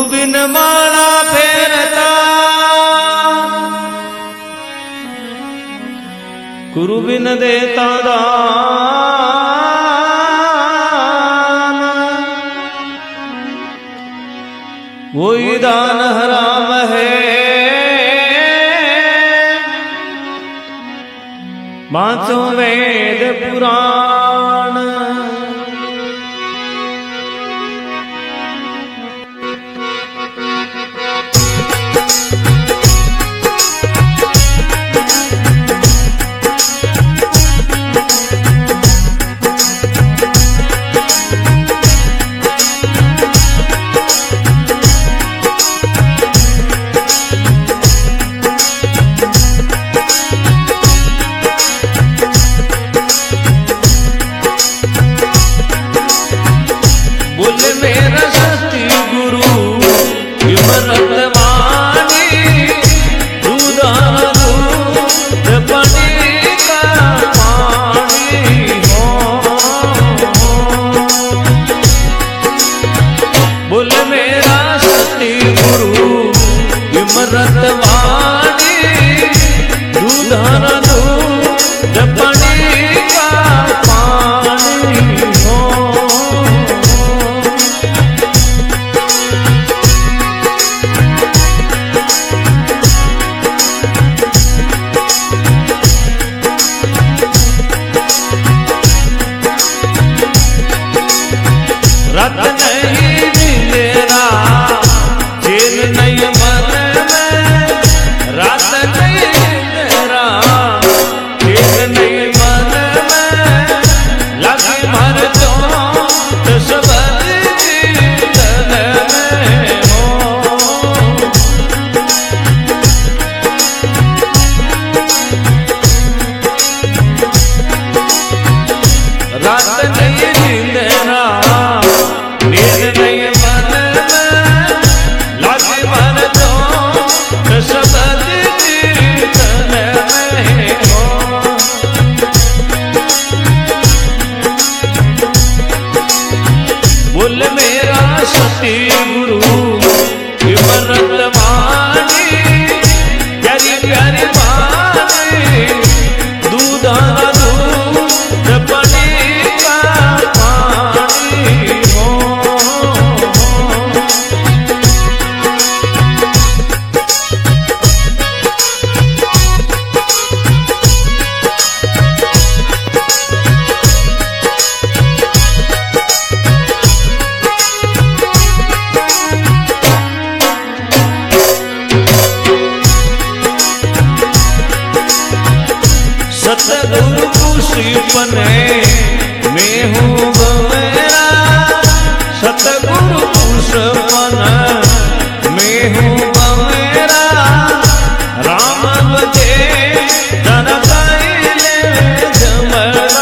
बिन माला फेरता, गुरु बिन देता दान, वही दान हराम है। बाँचो वेद पुराण, सपने में हूँ गवेरा, सतगुरु सपना में हूँ गवेरा। राम बजे धन कैले जमरा,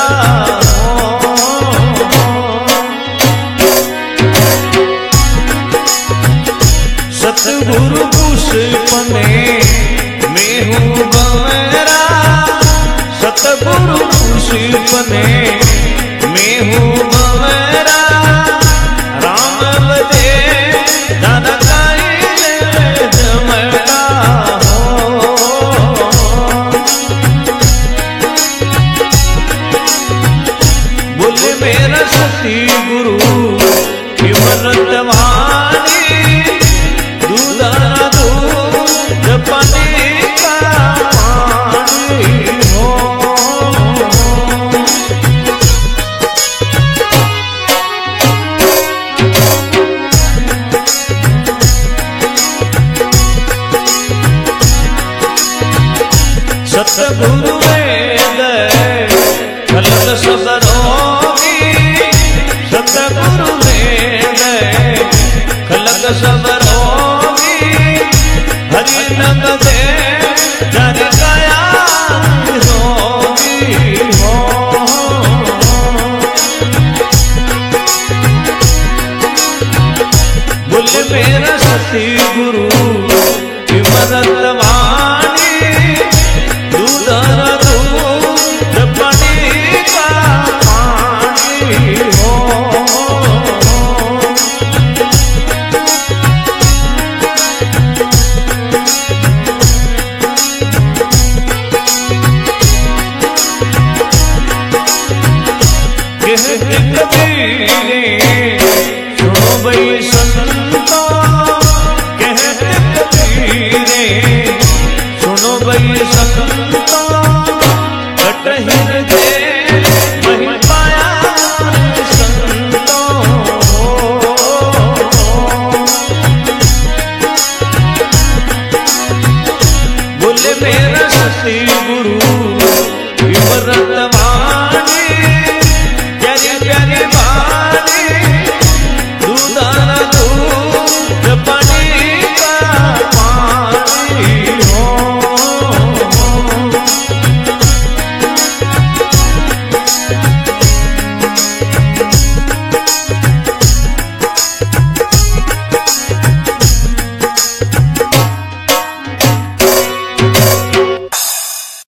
सतगुरु सपने में हूँ गवेरा, सतगुरु सपने में हूँ गवेरा। राम बजे धन कैले जमरा हो। बोल मेरा सती गुरु विमरत वाणी, दूधा दूध पानी का पानी हो। सतगुरु वेद खलक सबरोगी, सतगुरु वेद खलक सबरोगी। हरि नम दे जन गया होगी हो। बोल मेरा सती गुरु विमरत वाणी, दूधर दूध पानी का पानी हो। वही संतो घट हृदय वही पाया संतो। बोले मेरा सती गुरु विमरतवाणी